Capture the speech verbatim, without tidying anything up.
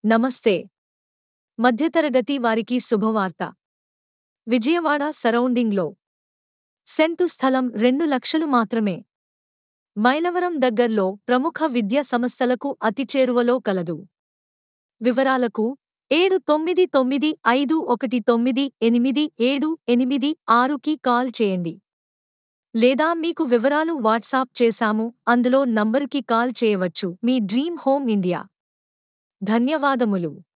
నమస్తే. మధ్యతరగతి వారికి శుభవార్త. విజయవాడ సరౌండింగ్లో సెంటు స్థలం రెండు లక్షలు మాత్రమే. మైలవరం దగ్గర్లో ప్రముఖ విద్యా సంస్థలకు అతి చేరువలో కలదు. వివరాలకు ఏడు తొమ్మిది తొమ్మిది ఐదు ఒకటి తొమ్మిది ఎనిమిది ఏడు ఎనిమిది ఆరుకి కాల్ చేయండి. లేదా మీకు వివరాలు వాట్సాప్ చేశాము అందులో నంబరుకి కాల్ చేయవచ్చు. మీ డ్రీమ్ హోమ్ ఇండియా. ధన్యవాదములు.